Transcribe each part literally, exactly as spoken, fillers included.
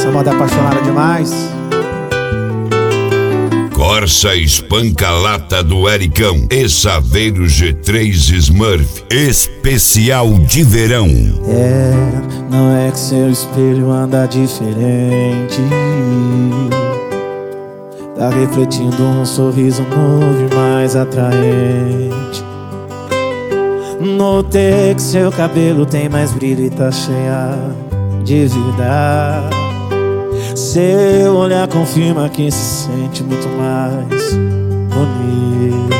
Essa moda é apaixonada demais. Corsa Espanca-Lata do Ericão e Saveiro G três Smurf especial de verão. É, não é que seu espelho anda diferente, tá refletindo um sorriso novo e mais atraente. Notei que seu cabelo tem mais brilho e tá cheia de vida. Seu olhar confirma que se sente muito mais bonito.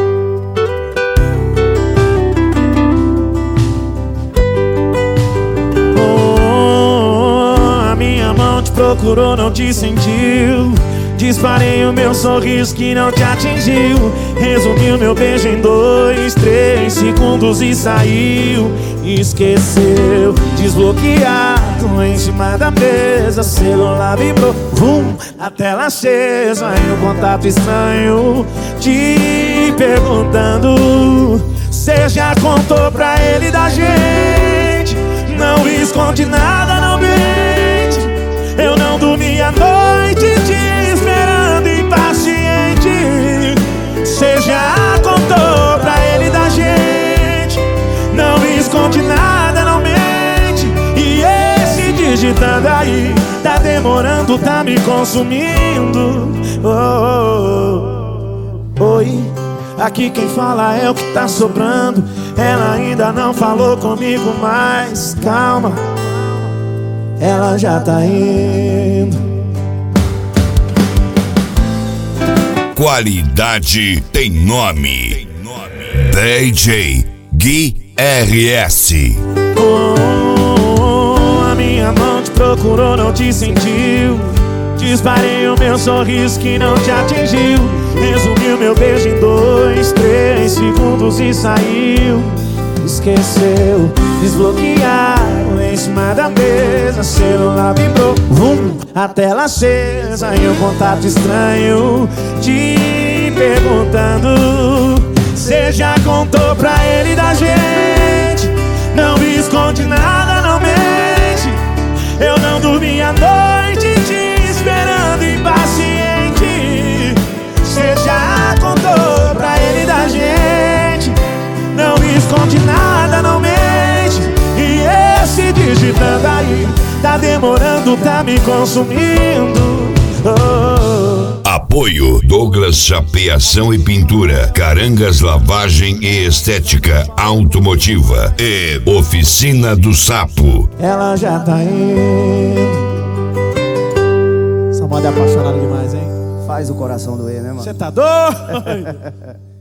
Oh, a minha mão te procurou, não te sentiu. Disparei o meu sorriso que não te atingiu. Resumi o meu beijo em dois, três segundos e saiu. Esqueceu, desbloqueado em cima da mesa. Celular vibrou, vum, a tela acesa. E um contato estranho te perguntando: cê já contou pra ele da gente? Não esconde nada, não mente. Eu não dormi a noite te esperando impaciente. Cê já contou pra ele da gente? Não esconde nada, não mente. E esse digitando aí tá demorando, tá me consumindo. Oh, oh, oh. Oi, aqui quem fala é o que tá sobrando. Ela ainda não falou comigo, mas calma, ela já tá indo. Qualidade tem nome. D J Gui R S. Oh, a minha mão te procurou, não te sentiu. Disparei o meu sorriso que não te atingiu. Resumi o meu beijo em dois, três segundos e saiu. Esqueceu, desbloquearam em cima da mesa. Celular vibrou, vum, a tela acesa. E um contato estranho te perguntando: cê já contou pra ele da gente? Não esconde nada, não mente. Eu não dormi a noite te esperando impaciente. Cê já contou pra ele da gente? Não esconde nada, não mente. E esse digitando aí tá demorando, tá me consumindo. Oh. Apoio Douglas Chapeação e Pintura, Carangas Lavagem e Estética Automotiva e Oficina do Sapo. Ela já tá indo. Essa moda é apaixonada demais, hein? Faz o coração doer, né, mano? Você tá doido?